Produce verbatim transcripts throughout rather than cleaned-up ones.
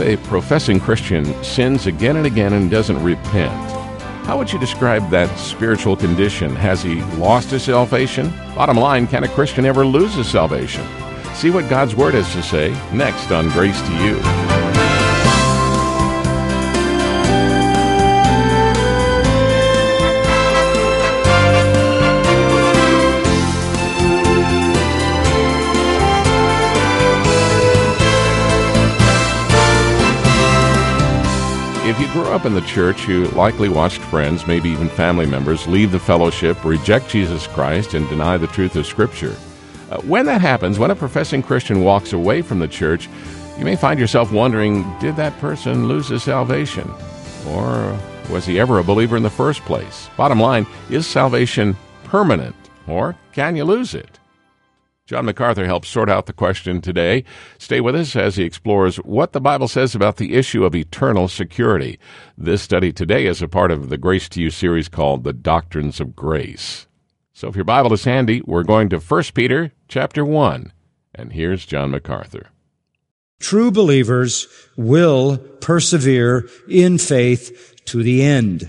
a professing Christian sins again and again and doesn't repent, how would you describe that spiritual condition? Has he lost his salvation? Bottom line, can a Christian ever lose his salvation? See what God's Word has to say next on Grace to You. If you grew up in the church, you likely watched friends, maybe even family members, leave the fellowship, reject Jesus Christ, and deny the truth of Scripture. Uh, when that happens, when a professing Christian walks away from the church, you may find yourself wondering, did that person lose his salvation? Or was he ever a believer in the first place? Bottom line, is salvation permanent, or can you lose it? John MacArthur helps sort out the question today. Stay with us as he explores what the Bible says about the issue of eternal security. This study today is a part of the Grace to You series called The Doctrines of Grace. So if your Bible is handy, we're going to First Peter chapter one. And here's John MacArthur. True believers will persevere in faith to the end.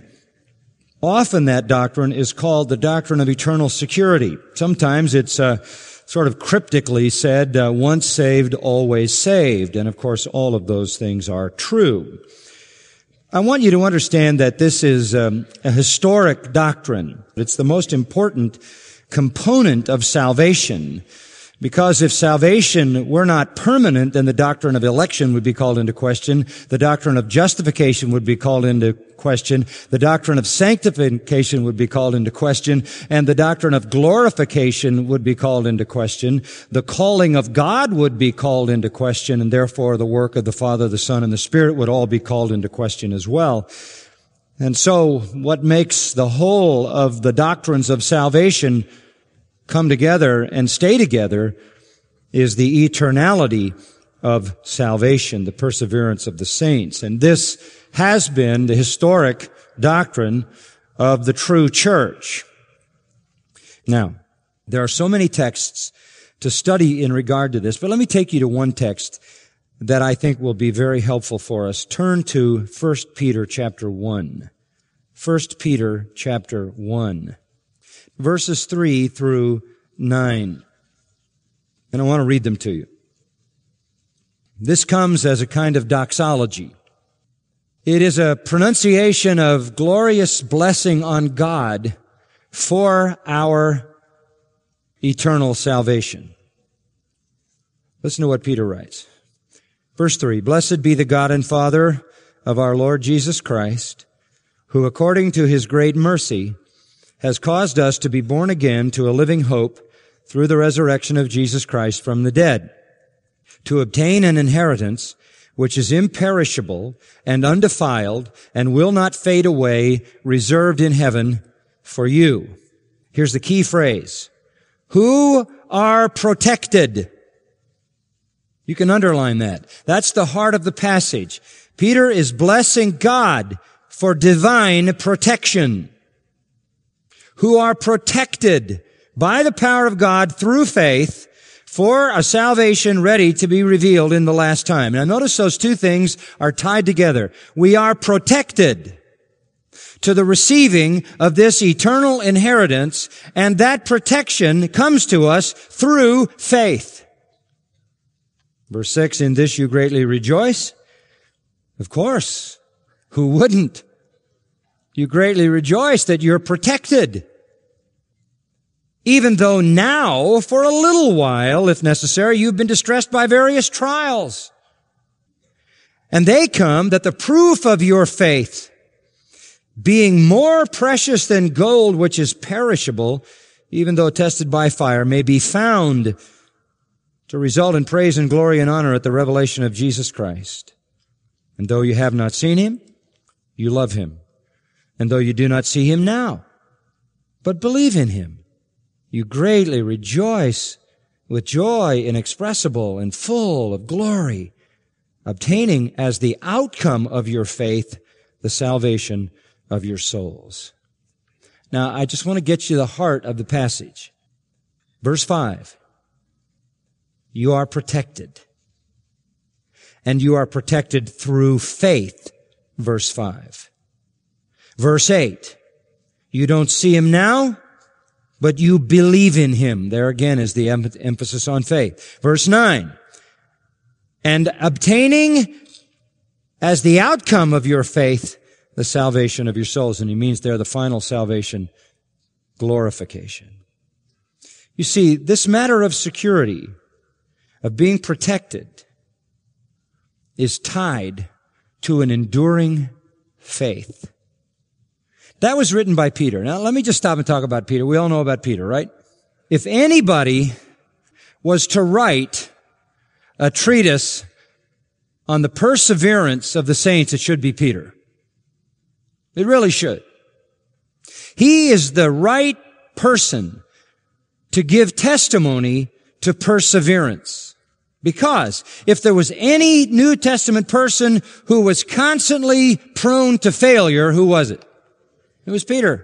Often that doctrine is called the doctrine of eternal security. Sometimes it's uh, sort of cryptically said, uh, once saved, always saved. And of course, all of those things are true. I want you to understand that this is um, a historic doctrine. It's the most important component of salvation. Because if salvation were not permanent, then the doctrine of election would be called into question. The doctrine of justification would be called into question. The doctrine of sanctification would be called into question. And the doctrine of glorification would be called into question. The calling of God would be called into question. And therefore the work of the Father, the Son, and the Spirit would all be called into question as well. And so what makes the whole of the doctrines of salvation come together and stay together is the eternality of salvation, the perseverance of the saints. And this has been the historic doctrine of the true church. Now, there are so many texts to study in regard to this, but let me take you to one text that I think will be very helpful for us. Turn to First Peter chapter one. First Peter chapter one. Verses three through nine. And I want to read them to you. This comes as a kind of doxology. It is a pronunciation of glorious blessing on God for our eternal salvation. Listen to what Peter writes. Verse three, Blessed be the God and Father of our Lord Jesus Christ, who according to His great mercy has caused us to be born again to a living hope through the resurrection of Jesus Christ from the dead, to obtain an inheritance which is imperishable and undefiled and will not fade away, reserved in heaven for you. Here's the key phrase. Who are protected. You can underline that. That's the heart of the passage. Peter is blessing God for divine protection. Who are protected by the power of God through faith for a salvation ready to be revealed in the last time. Now notice those two things are tied together. We are protected to the receiving of this eternal inheritance, and that protection comes to us through faith. Verse six, in this you greatly rejoice. Of course, who wouldn't? You greatly rejoice that you're protected. Even though now, for a little while, if necessary, you've been distressed by various trials. And they come that the proof of your faith, being more precious than gold which is perishable, even though tested by fire, may be found to result in praise and glory and honor at the revelation of Jesus Christ. And though you have not seen Him, you love Him. And though you do not see Him now, but believe in Him, you greatly rejoice with joy inexpressible and full of glory, obtaining as the outcome of your faith the salvation of your souls. Now, I just want to get you the heart of the passage. Verse five. You are protected. and you are protected through faith. Verse five. Verse eight. You don't see him now, but you believe in him. There again is the em- emphasis on faith. Verse nine. And obtaining as the outcome of your faith, the salvation of your souls. And he means there the final salvation, glorification. You see, this matter of security, of being protected, is tied to an enduring faith. That was written by Peter. Now, let me just stop and talk about Peter. We all know about Peter, right? If anybody was to write a treatise on the perseverance of the saints, it should be Peter. It really should. He is the right person to give testimony to perseverance. Because if there was any New Testament person who was constantly prone to failure, who was it? It was Peter.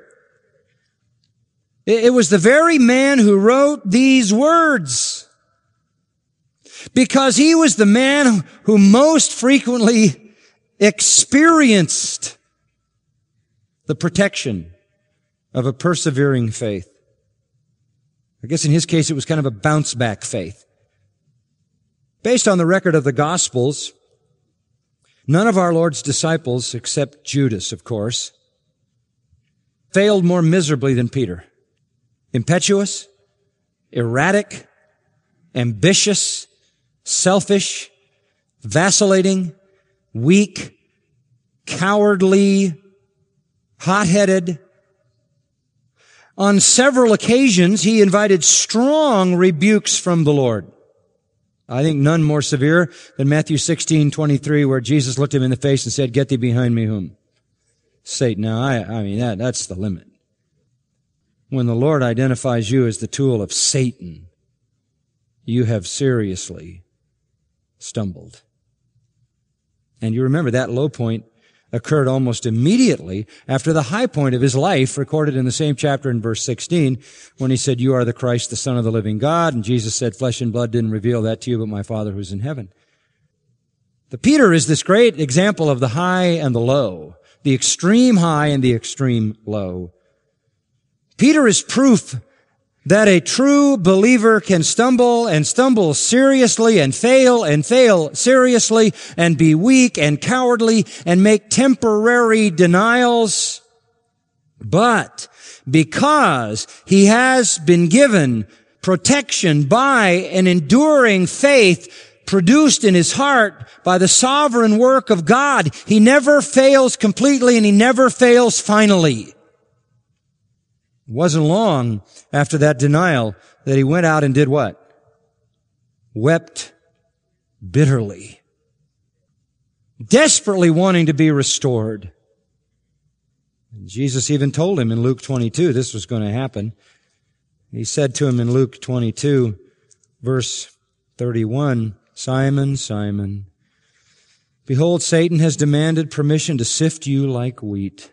It was the very man who wrote these words. Because he was the man who most frequently experienced the protection of a persevering faith. I guess in his case it was kind of a bounce-back faith. Based on the record of the Gospels, none of our Lord's disciples, except Judas, of course, failed more miserably than Peter. Impetuous, erratic, ambitious, selfish, vacillating, weak, cowardly, hot-headed. On several occasions, he invited strong rebukes from the Lord. I think none more severe than Matthew sixteen twenty-three, where Jesus looked him in the face and said, "Get thee behind me, whom?" Satan. Now, I, I mean, that, that's the limit. When the Lord identifies you as the tool of Satan, you have seriously stumbled. And you remember that low point occurred almost immediately after the high point of his life, recorded in the same chapter in verse sixteen, when he said, "You are the Christ, the Son of the living God." And Jesus said, "Flesh and blood didn't reveal that to you, but my Father who's in heaven." The Peter is this great example of the high and the low, the extreme high and the extreme low. Peter is proof that a true believer can stumble and stumble seriously and fail and fail seriously and be weak and cowardly and make temporary denials. But because he has been given protection by an enduring faith produced in his heart by the sovereign work of God, he never fails completely and he never fails finally. It wasn't long after that denial that he went out and did what? Wept bitterly, desperately wanting to be restored. And Jesus even told him in Luke twenty-two this was going to happen. He said to him in Luke twenty-two, verse thirty-one, "Simon, Simon, behold, Satan has demanded permission to sift you like wheat."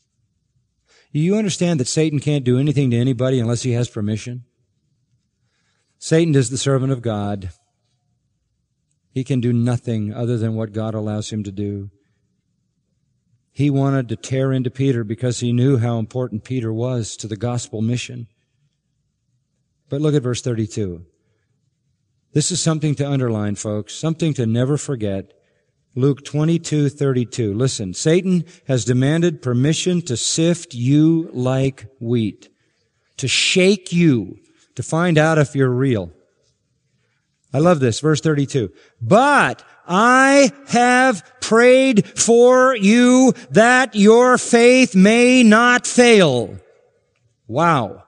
You understand that Satan can't do anything to anybody unless he has permission? Satan is the servant of God. He can do nothing other than what God allows him to do. He wanted to tear into Peter because he knew how important Peter was to the gospel mission. But look at verse thirty-two. This is something to underline, folks, something to never forget. Luke twenty-two thirty-two. Listen, Satan has demanded permission to sift you like wheat, to shake you, to find out if you're real. I love this, verse thirty-two. "But I have prayed for you that your faith may not fail." Wow.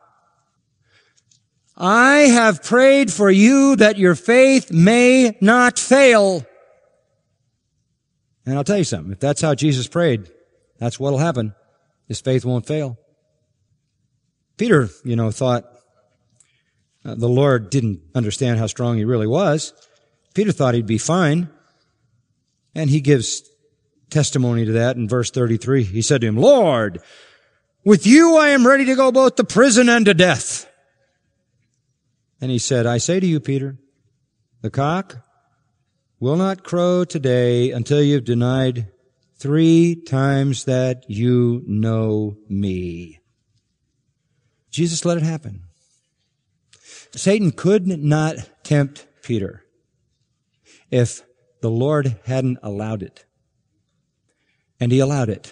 I have prayed for you that your faith may not fail. And I'll tell you something, if that's how Jesus prayed, that's what'll happen. His faith won't fail. Peter, you know, thought uh, the Lord didn't understand how strong he really was. Peter thought he'd be fine. And he gives testimony to that in verse thirty-three. He said to him, "Lord, with you I am ready to go both to prison and to death." And he said, "I say to you, Peter, the cock will not crow today until you've denied three times that you know me. Jesus let it happen. Satan could not tempt Peter if the Lord hadn't allowed it. And he allowed it.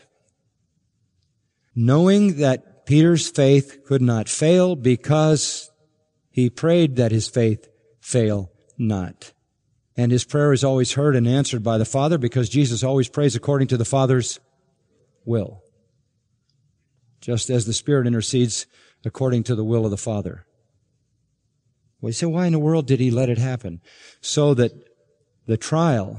Knowing that Peter's faith could not fail because he prayed that his faith fail not. And his prayer is always heard and answered by the Father because Jesus always prays according to the Father's will. Just as the Spirit intercedes according to the will of the Father. Well, you say, why in the world did he let it happen? So that the trial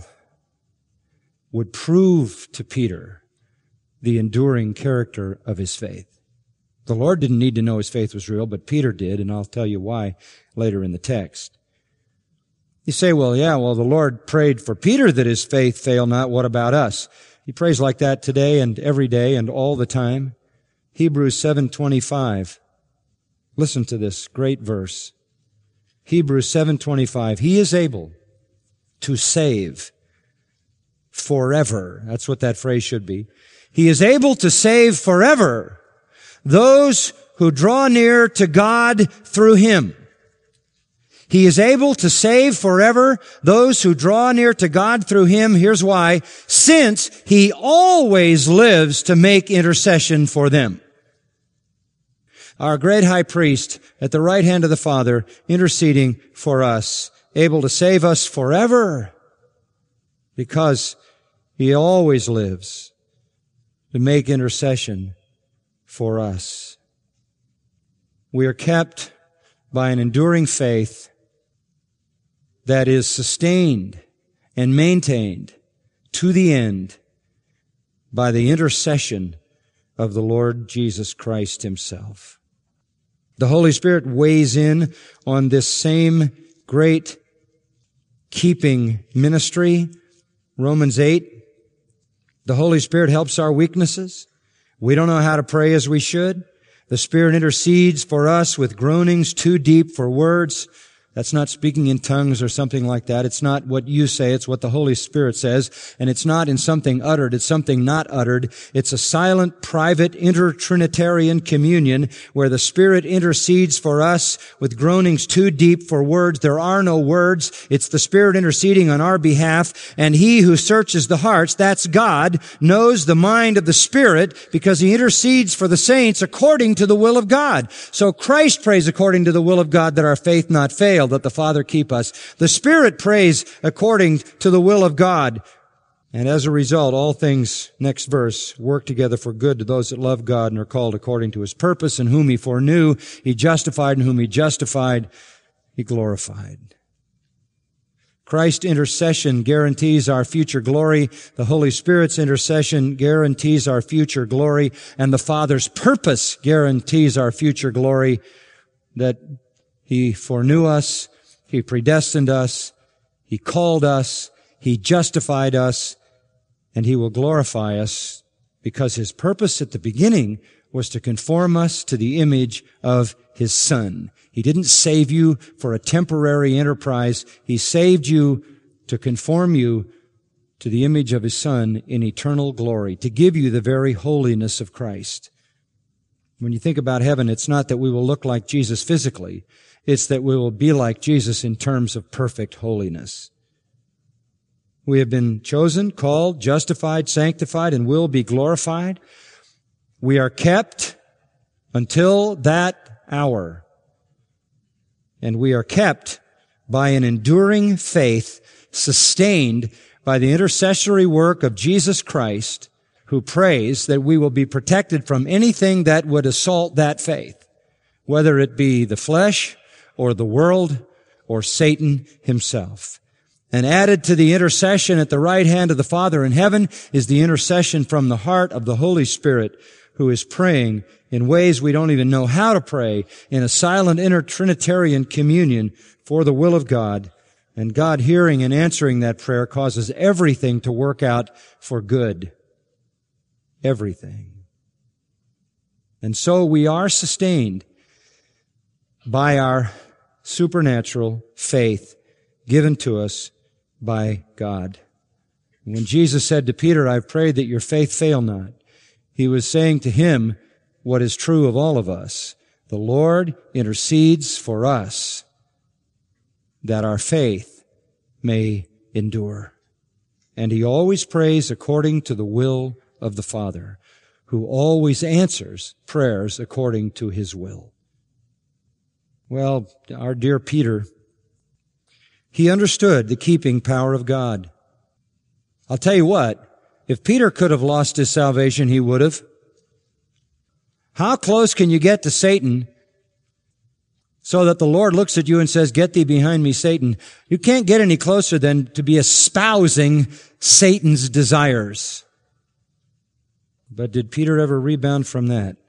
would prove to Peter the enduring character of his faith. The Lord didn't need to know his faith was real, but Peter did, and I'll tell you why later in the text. You say, well, yeah, well, the Lord prayed for Peter that his faith fail not. What about us? He prays like that today and every day and all the time. Hebrews seven twenty-five. Listen to this great verse. Hebrews seven twenty-five. He is able to save forever. That's what that phrase should be. He is able to save forever those who draw near to God through him. He is able to save forever those who draw near to God through him. Here's why. Since he always lives to make intercession for them. Our great high priest at the right hand of the Father, interceding for us, able to save us forever, because he always lives to make intercession for us. We are kept by an enduring faith that is sustained and maintained to the end by the intercession of the Lord Jesus Christ himself. The Holy Spirit weighs in on this same great keeping ministry. Romans eight, the Holy Spirit helps our weaknesses. We don't know how to pray as we should. The Spirit intercedes for us with groanings too deep for words. That's not speaking in tongues or something like that. It's not what you say. It's what the Holy Spirit says. And it's not in something uttered. It's something not uttered. It's a silent, private, inter-Trinitarian communion where the Spirit intercedes for us with groanings too deep for words. There are no words. It's the Spirit interceding on our behalf. And He who searches the hearts, that's God, knows the mind of the Spirit because He intercedes for the saints according to the will of God. So Christ prays according to the will of God that our faith not fail, that the Father keep us. The Spirit prays according to the will of God. And as a result, all things, next verse, work together for good to those that love God and are called according to His purpose, and whom He foreknew, He justified, and whom He justified, He glorified. Christ's intercession guarantees our future glory. The Holy Spirit's intercession guarantees our future glory. And the Father's purpose guarantees our future glory, that He foreknew us, He predestined us, He called us, He justified us, and He will glorify us because His purpose at the beginning was to conform us to the image of His Son. He didn't save you for a temporary enterprise. He saved you to conform you to the image of His Son in eternal glory, to give you the very holiness of Christ. When you think about heaven, it's not that we will look like Jesus physically. It's that we will be like Jesus in terms of perfect holiness. We have been chosen, called, justified, sanctified, and will be glorified. We are kept until that hour. And we are kept by an enduring faith sustained by the intercessory work of Jesus Christ, who prays that we will be protected from anything that would assault that faith, whether it be the flesh or the world, or Satan himself. And added to the intercession at the right hand of the Father in heaven is the intercession from the heart of the Holy Spirit, who is praying in ways we don't even know how to pray, in a silent inter-Trinitarian communion for the will of God. And God hearing and answering that prayer causes everything to work out for good. Everything. And so we are sustained by our supernatural faith given to us by God. When Jesus said to Peter, I've prayed that your faith fail not, he was saying to him what is true of all of us. The Lord intercedes for us that our faith may endure. And he always prays according to the will of the Father, who always answers prayers according to his will. Well, our dear Peter, he understood the keeping power of God. I'll tell you what, if Peter could have lost his salvation, he would have. How close can you get to Satan so that the Lord looks at you and says, get thee behind me, Satan? You can't get any closer than to be espousing Satan's desires. But did Peter ever rebound from that?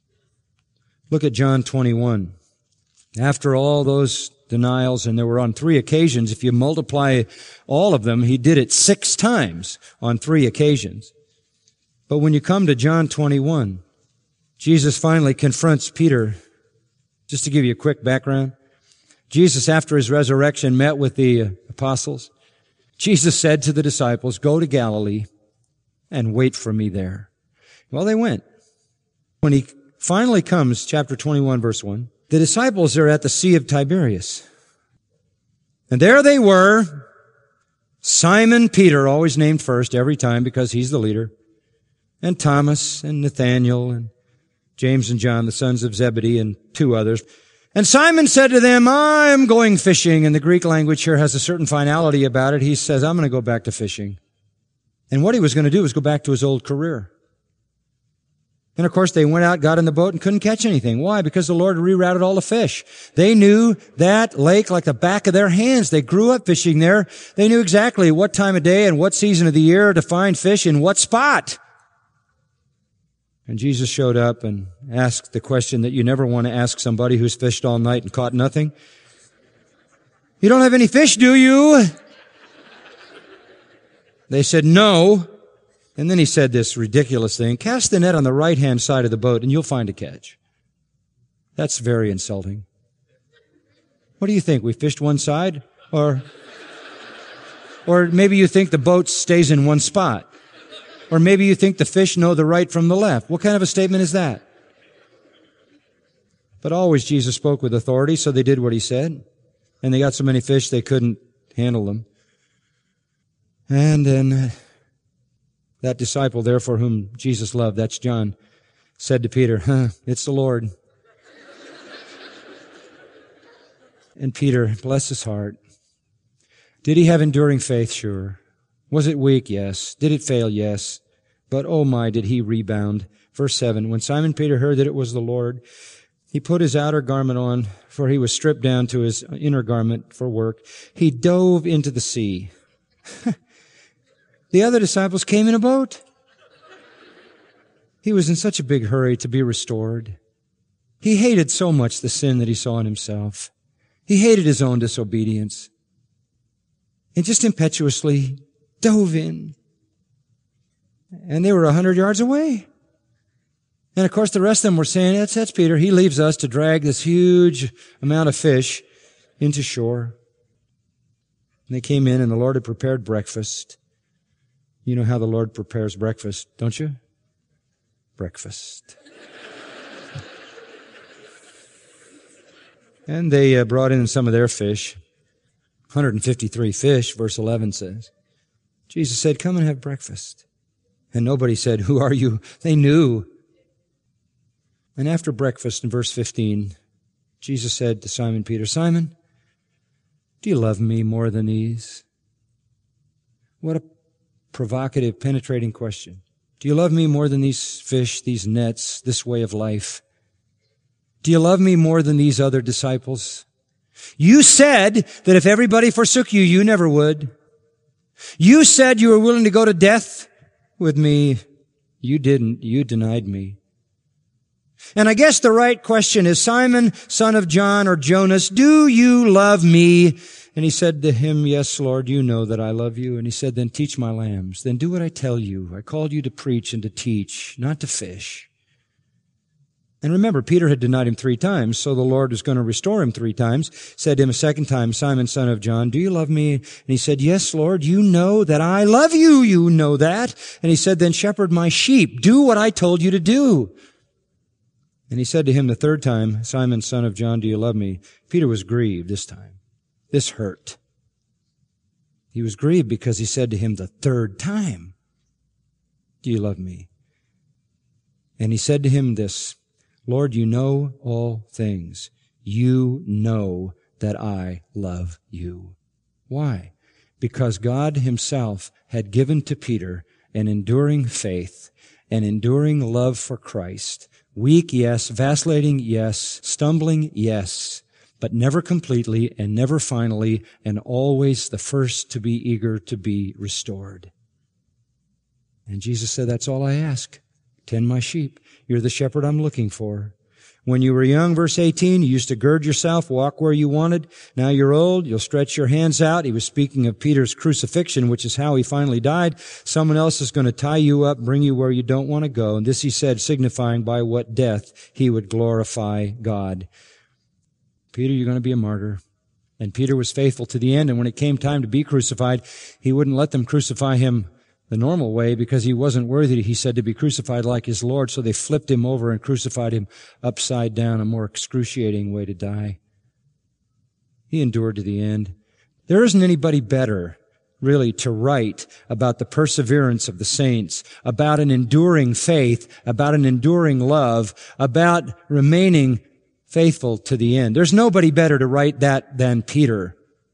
Look at John twenty-one. After all those denials, and there were on three occasions, if you multiply all of them, he did it six times on three occasions. But when you come to John twenty-one, Jesus finally confronts Peter. Just to give you a quick background, Jesus, after his resurrection, met with the apostles. Jesus said to the disciples, go to Galilee and wait for me there. Well, they went. When he finally comes, chapter twenty-one, verse one, the disciples are at the Sea of Tiberias. And there they were, Simon Peter, always named first every time because he's the leader, and Thomas and Nathanael and James and John, the sons of Zebedee, and two others. And Simon said to them, I'm going fishing. And the Greek language here has a certain finality about it. He says, I'm going to go back to fishing. And what he was going to do was go back to his old career. And of course, they went out, got in the boat, and couldn't catch anything. Why? Because the Lord rerouted all the fish. They knew that lake like the back of their hands. They grew up fishing there. They knew exactly what time of day and what season of the year to find fish in what spot. And Jesus showed up and asked the question that you never want to ask somebody who's fished all night and caught nothing. You don't have any fish, do you? They said, no. And then he said this ridiculous thing, cast the net on the right-hand side of the boat and you'll find a catch. That's very insulting. What do you think? We fished one side? Or, or maybe you think the boat stays in one spot. Or maybe you think the fish know the right from the left. What kind of a statement is that? But always Jesus spoke with authority, so they did what he said. And they got so many fish they couldn't handle them. And then uh, that disciple there for whom Jesus loved, that's John, said to Peter, huh, it's the Lord. And Peter, bless his heart. Did he have enduring faith? Sure. Was it weak? Yes. Did it fail? Yes. But oh my, did he rebound. Verse seven, when Simon Peter heard that it was the Lord, he put his outer garment on, for he was stripped down to his inner garment for work. He dove into the sea. The other disciples came in a boat. He was in such a big hurry to be restored. He hated so much the sin that he saw in himself. He hated his own disobedience. And just impetuously dove in. And they were a hundred yards away. And of course the rest of them were saying, that's, that's Peter. He leaves us to drag this huge amount of fish into shore. And they came in and the Lord had prepared breakfast. You know how the Lord prepares breakfast, don't you? Breakfast. And they uh, brought in some of their fish. one hundred fifty-three fish, verse eleven says. Jesus said, come and have breakfast. And nobody said, who are you? They knew. And after breakfast, in verse fifteen, Jesus said to Simon Peter, Simon, do you love me more than these? What a provocative, penetrating question. Do you love me more than these fish, these nets, this way of life? Do you love me more than these other disciples? You said that if everybody forsook you, you never would. You said you were willing to go to death with me. You didn't. You denied me. And I guess the right question is, Simon, son of John or Jonas, do you love me? And he said to him, yes, Lord, you know that I love you. And he said, then teach my lambs. Then do what I tell you. I called you to preach and to teach, not to fish. And remember, Peter had denied him three times, so the Lord was going to restore him three times. Said to him a second time, Simon, son of John, do you love me? And he said, yes, Lord, you know that I love you. You know that. And he said, then shepherd my sheep. Do what I told you to do. And he said to him the third time, Simon, son of John, do you love me? Peter was grieved this time. This hurt. He was grieved because he said to him the third time, do you love me? And he said to him this, Lord, you know all things. You know that I love you. Why? Because God himself had given to Peter an enduring faith, an enduring love for Christ. Weak, yes. Vacillating, yes. Stumbling, yes. But never completely and never finally, and always the first to be eager to be restored. And Jesus said, that's all I ask. Tend my sheep. You're the shepherd I'm looking for. When you were young, verse eighteen, you used to gird yourself, walk where you wanted. Now you're old, you'll stretch your hands out. He was speaking of Peter's crucifixion, which is how he finally died. Someone else is going to tie you up, bring you where you don't want to go. And this he said, signifying by what death he would glorify God. Peter, you're going to be a martyr. And Peter was faithful to the end. And when it came time to be crucified, he wouldn't let them crucify him the normal way because he wasn't worthy, he said, to be crucified like his Lord. So they flipped him over and crucified him upside down, a more excruciating way to die. He endured to the end. There isn't anybody better, really, to write about the perseverance of the saints, about an enduring faith, about an enduring love, about remaining faithful to the end. There's nobody better to write that than Peter,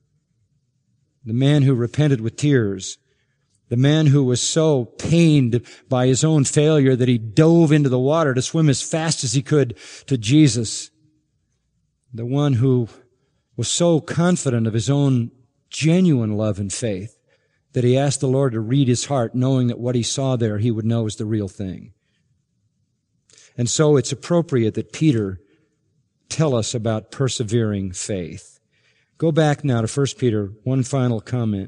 the man who repented with tears, the man who was so pained by his own failure that he dove into the water to swim as fast as he could to Jesus. The one who was so confident of his own genuine love and faith that he asked the Lord to read his heart, knowing that what he saw there he would know was the real thing. And so it's appropriate that Peter tell us about persevering faith. Go back now to First Peter, one final comment.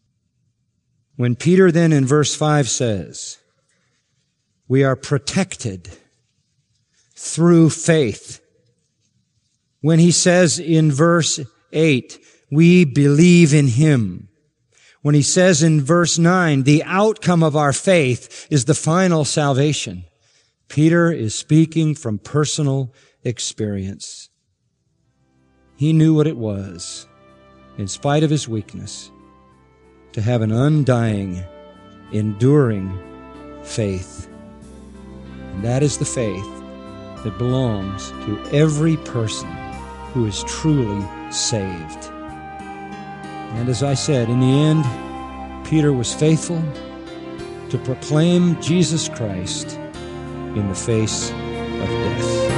When Peter then in verse five says, we are protected through faith. When he says in verse eight, we believe in him. When he says in verse nine, the outcome of our faith is the final salvation. Peter is speaking from personal experience. He knew what it was, in spite of his weakness, to have an undying, enduring faith. And that is the faith that belongs to every person who is truly saved. And as I said, in the end, Peter was faithful to proclaim Jesus Christ in the face of death.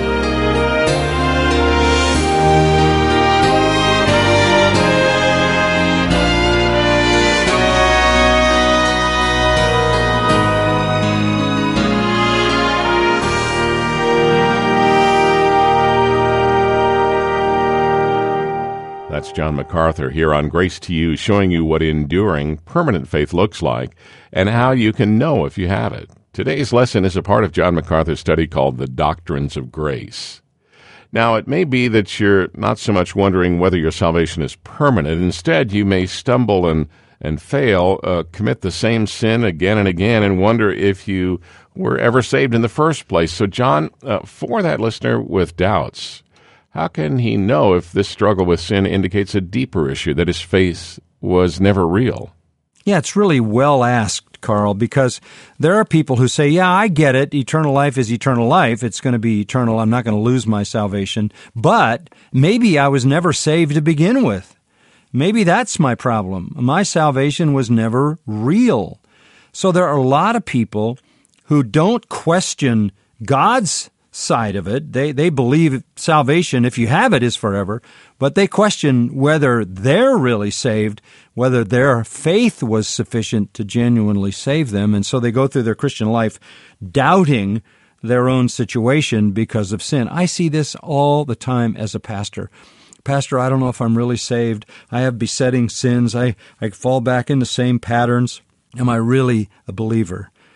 That's John MacArthur here on Grace to You, showing you what enduring, permanent faith looks like and how you can know if you have it. Today's lesson is a part of John MacArthur's study called The Doctrines of Grace. Now, it may be that you're not so much wondering whether your salvation is permanent. Instead, you may stumble and, and fail, uh, commit the same sin again and again, and wonder if you were ever saved in the first place. So, John, uh, for that listener with doubts, how can he know if this struggle with sin indicates a deeper issue, that his faith was never real? Yeah, it's really well asked, Carl, because there are people who say, yeah, I get it. Eternal life is eternal life. It's going to be eternal. I'm not going to lose my salvation. But maybe I was never saved to begin with. Maybe that's my problem. My salvation was never real. So there are a lot of people who don't question God's side of it. They they believe salvation, if you have it, is forever, but they question whether they're really saved, whether their faith was sufficient to genuinely save them, and so they go through their Christian life doubting their own situation because of sin. I see this all the time as a pastor. Pastor, I don't know if I'm really saved. I have besetting sins. I, I fall back into same patterns. Am I really a believer?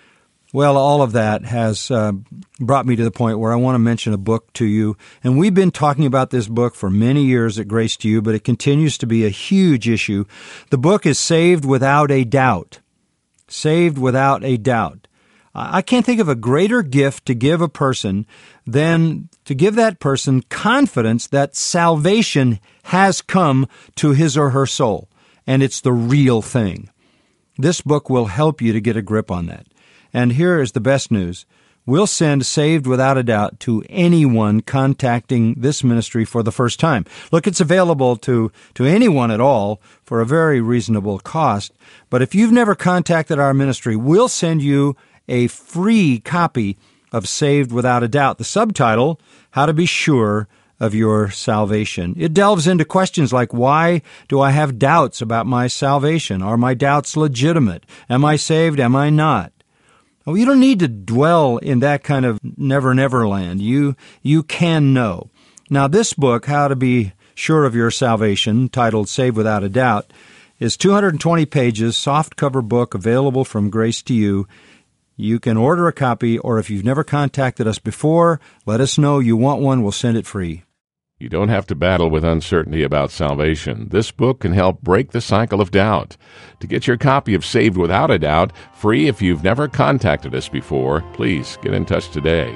Well, all of that has uh, brought me to the point where I want to mention a book to you. And we've been talking about this book for many years at Grace to You, but it continues to be a huge issue. The book is Saved Without a Doubt. Saved Without a Doubt. I can't think of a greater gift to give a person than to give that person confidence that salvation has come to his or her soul, and it's the real thing. This book will help you to get a grip on that. And here is the best news. We'll send Saved Without a Doubt to anyone contacting this ministry for the first time. Look, it's available to, to anyone at all for a very reasonable cost. But if you've never contacted our ministry, we'll send you a free copy of Saved Without a Doubt. The subtitle, How to Be Sure of Your Salvation. It delves into questions like, why do I have doubts about my salvation? Are my doubts legitimate? Am I saved? Am I not? Well, you don't need to dwell in that kind of never, never land. You, you can know. Now, this book, How to Be Sure of Your Salvation, titled Saved Without a Doubt, is two hundred twenty pages, softcover book, available from Grace to You. You can order a copy, or if you've never contacted us before, let us know you want one. We'll send it free. You don't have to battle with uncertainty about salvation. This book can help break the cycle of doubt. To get your copy of Saved Without a Doubt, free if you've never contacted us before, please get in touch today.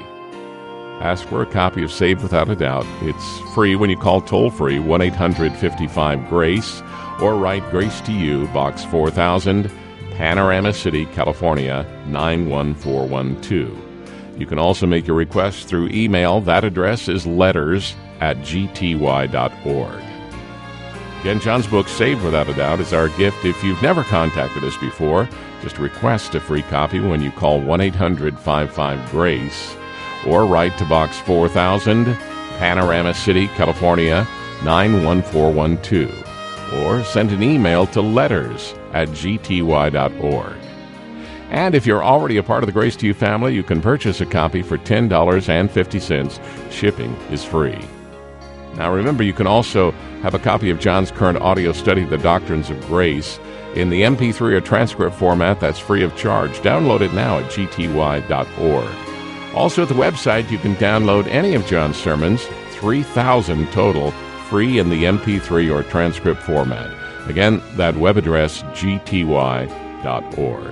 Ask for a copy of Saved Without a Doubt. It's free when you call toll-free one eight hundred fifty-five GRACE or write Grace to You, Box four thousand, Panorama City, California, nine one four one two. You can also make your request through email. That address is letters at g t y dot org. Again, John's book, Saved Without a Doubt, is our gift. If you've never contacted us before, just request a free copy when you call one eight hundred fifty-five GRACE or write to Box four thousand, Panorama City, California, nine one four one two, or send an email to letters at g t y dot org. And if you're already a part of the Grace to You family, you can purchase a copy for ten dollars and fifty cents. Shipping is free. Now remember, you can also have a copy of John's current audio study, The Doctrines of Grace, in the M P three or transcript format that's free of charge. Download it now at g t y dot org. Also at the website, you can download any of John's sermons, three thousand total, free in the M P three or transcript format. Again, that web address, g t y dot org.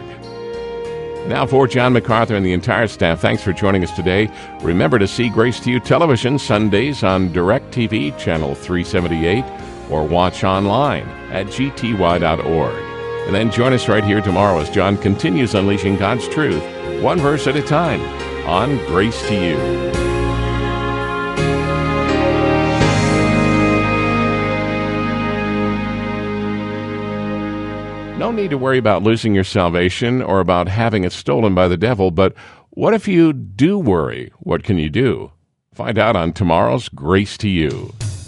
Now, for John MacArthur and the entire staff, thanks for joining us today. Remember to see Grace to You television Sundays on DirecTV, channel three seventy-eight, or watch online at g t y dot org. And then join us right here tomorrow as John continues unleashing God's truth, one verse at a time, on Grace to You. No need to worry about losing your salvation or about having it stolen by the devil, but what if you do worry? What can you do? Find out on tomorrow's Grace to You.